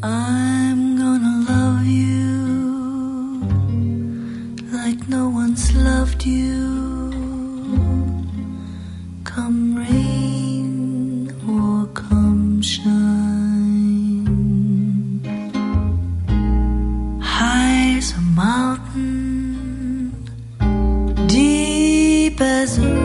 I'm gonna love you like no one's loved you. Come rain or come shine. High as a mountain, deep as a